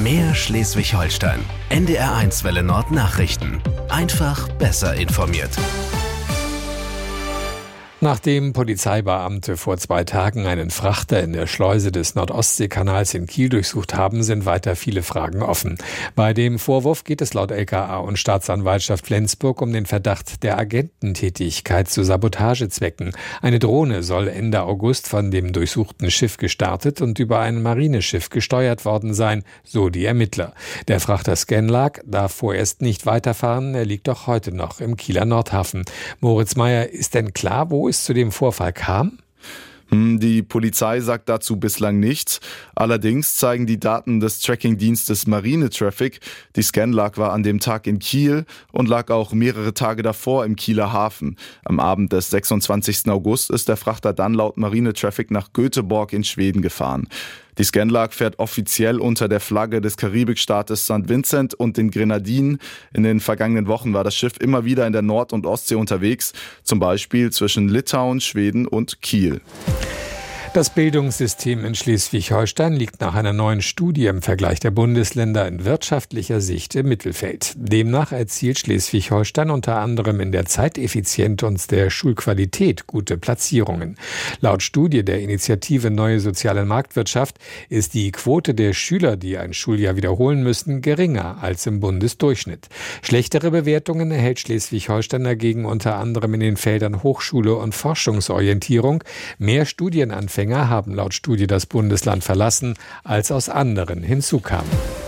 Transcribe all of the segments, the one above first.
Mehr Schleswig-Holstein. NDR1 Welle Nord Nachrichten. Einfach besser informiert. Nachdem Polizeibeamte vor 2 Tagen einen Frachter in der Schleuse des Nordostseekanals in Kiel durchsucht haben, sind weiter viele Fragen offen. Bei dem Vorwurf geht es laut LKA und Staatsanwaltschaft Flensburg um den Verdacht der Agententätigkeit zu Sabotagezwecken. Eine Drohne soll Ende August von dem durchsuchten Schiff gestartet und über ein Marineschiff gesteuert worden sein, so die Ermittler. Der Frachter Scanlark darf vorerst nicht weiterfahren, er liegt doch heute noch im Kieler Nordhafen. Moritz Meyer, ist denn klar, wo es zu dem Vorfall kam? Die Polizei sagt dazu bislang nichts. Allerdings zeigen die Daten des Trackingdienstes Marine Traffic, die Scanlark war an dem Tag in Kiel und lag auch mehrere Tage davor im Kieler Hafen. Am Abend des 26. August ist der Frachter dann laut Marine Traffic nach Göteborg in Schweden gefahren. Die Scanlark fährt offiziell unter der Flagge des Karibikstaates St. Vincent und den Grenadinen. In den vergangenen Wochen war das Schiff immer wieder in der Nord- und Ostsee unterwegs, zum Beispiel zwischen Litauen, Schweden und Kiel. Das Bildungssystem in Schleswig-Holstein liegt nach einer neuen Studie im Vergleich der Bundesländer in wirtschaftlicher Sicht im Mittelfeld. Demnach erzielt Schleswig-Holstein unter anderem in der Zeiteffizienz und der Schulqualität gute Platzierungen. Laut Studie der Initiative Neue Soziale Marktwirtschaft ist die Quote der Schüler, die ein Schuljahr wiederholen müssen, geringer als im Bundesdurchschnitt. Schlechtere Bewertungen erhält Schleswig-Holstein dagegen unter anderem in den Feldern Hochschule und Forschungsorientierung. Mehr Studienanfänger haben laut Studie das Bundesland verlassen, als aus anderen hinzukamen.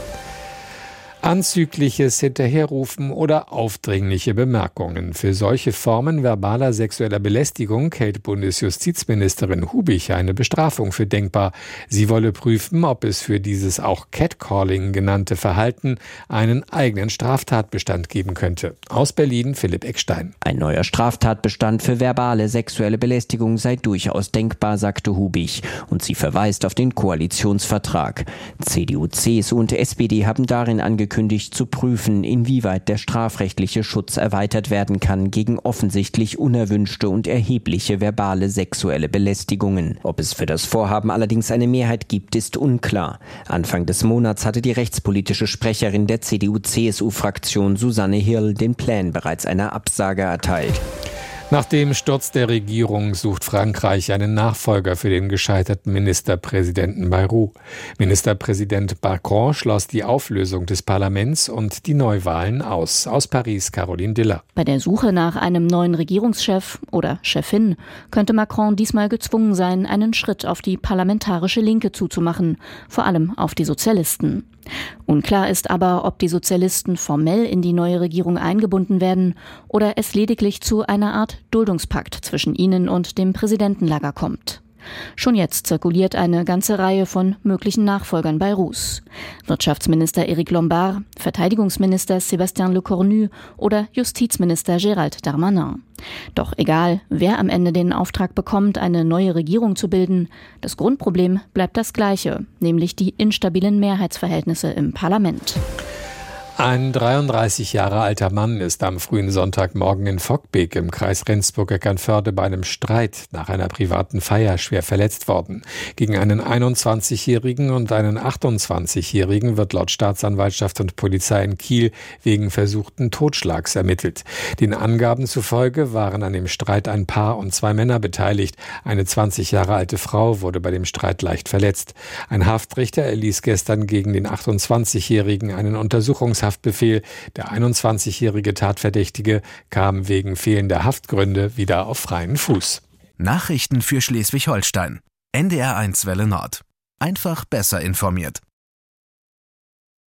Anzügliches Hinterherrufen oder aufdringliche Bemerkungen. Für solche Formen verbaler sexueller Belästigung hält Bundesjustizministerin Hubich eine Bestrafung für denkbar. Sie wolle prüfen, ob es für dieses auch Catcalling genannte Verhalten einen eigenen Straftatbestand geben könnte. Aus Berlin Philipp Eckstein. Ein neuer Straftatbestand für verbale sexuelle Belästigung sei durchaus denkbar, sagte Hubich. Und sie verweist auf den Koalitionsvertrag. CDU, CSU und SPD haben darin angekündigt, zu prüfen, inwieweit der strafrechtliche Schutz erweitert werden kann gegen offensichtlich unerwünschte und erhebliche verbale sexuelle Belästigungen. Ob es für das Vorhaben allerdings eine Mehrheit gibt, ist unklar. Anfang des Monats hatte die rechtspolitische Sprecherin der CDU-CSU-Fraktion Susanne Hirl den Plänen bereits eine Absage erteilt. Nach dem Sturz der Regierung sucht Frankreich einen Nachfolger für den gescheiterten Ministerpräsidenten Bayrou. Ministerpräsident Macron schloss die Auflösung des Parlaments und die Neuwahlen aus. Aus Paris Caroline Diller. Bei der Suche nach einem neuen Regierungschef oder Chefin könnte Macron diesmal gezwungen sein, einen Schritt auf die parlamentarische Linke zuzumachen, vor allem auf die Sozialisten. Unklar ist aber, ob die Sozialisten formell in die neue Regierung eingebunden werden oder es lediglich zu einer Art Duldungspakt zwischen ihnen und dem Präsidentenlager kommt. Schon jetzt zirkuliert eine ganze Reihe von möglichen Nachfolgern Bayrous. Wirtschaftsminister Éric Lombard, Verteidigungsminister Sébastien Lecornu oder Justizminister Gérald Darmanin. Doch egal, wer am Ende den Auftrag bekommt, eine neue Regierung zu bilden, das Grundproblem bleibt das gleiche, nämlich die instabilen Mehrheitsverhältnisse im Parlament. Ein 33 Jahre alter Mann ist am frühen Sonntagmorgen in Vockbeek im Kreis Rendsburg-Eckernförde bei einem Streit nach einer privaten Feier schwer verletzt worden. Gegen einen 21-Jährigen und einen 28-Jährigen wird laut Staatsanwaltschaft und Polizei in Kiel wegen versuchten Totschlags ermittelt. Den Angaben zufolge waren an dem Streit ein Paar und 2 Männer beteiligt. Eine 20 Jahre alte Frau wurde bei dem Streit leicht verletzt. Ein Haftrichter erließ gestern gegen den 28-Jährigen einen Untersuchungshaftbefehl. Der 21-jährige Tatverdächtige kam wegen fehlender Haftgründe wieder auf freien Fuß. Nachrichten für Schleswig-Holstein. NDR1 Welle Nord. Einfach besser informiert.